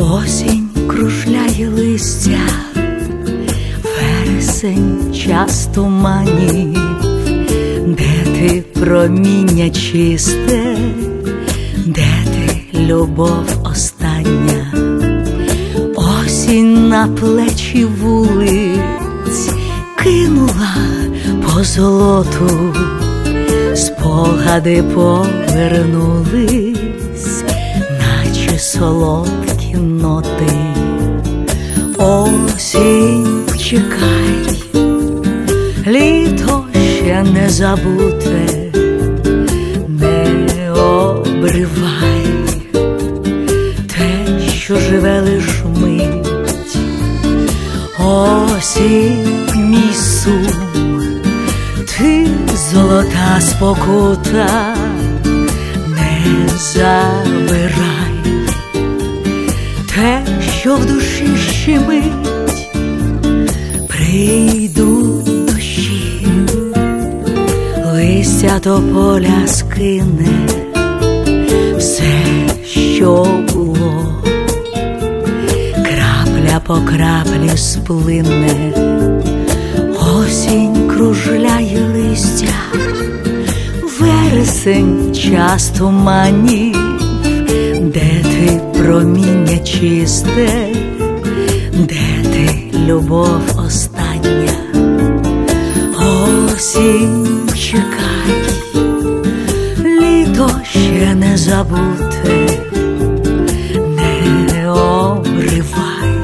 Осінь кружляє листя, вересень час туманів, де ти проміння чисте, де ти любов остання. Осінь на плечі вулиць кинула позолоту, спогади повернулись, наче солодкі ноти. Осінь, чекай, літо ще не забуте, не обривай те, що живе лиш мить. Осінь, мій сум, ти золота спокута, не забирай те, що в душі щемить. Прийдуть дощі, листя тополя скине все, що було, крапля по краплі сплине. Осінь кружляє листя, вересень час туманів, де ти проміння чисте, де ти любов остання. Осінь, чекай, літо ще не забуте, не обривай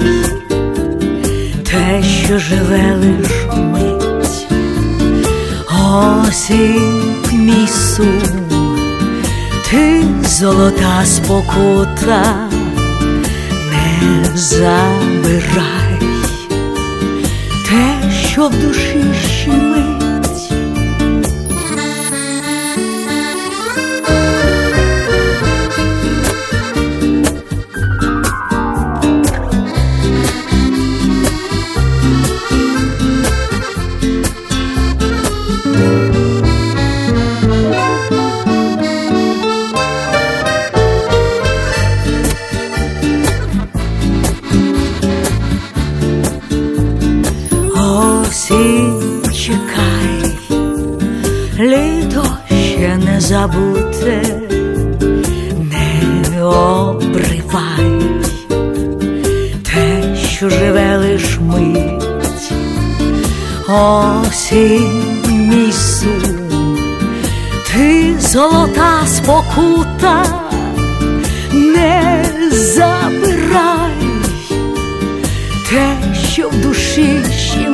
те, що живе лиш мить. Осінь, мій сум, ти золота спокута, не забирай те, що в душі щемить. Осінь, чекай, літо ще не забуте, не обривай те, що живе лиш мить. Осінь, мій сум, ти золота спокута, не забирай те, що в душі ще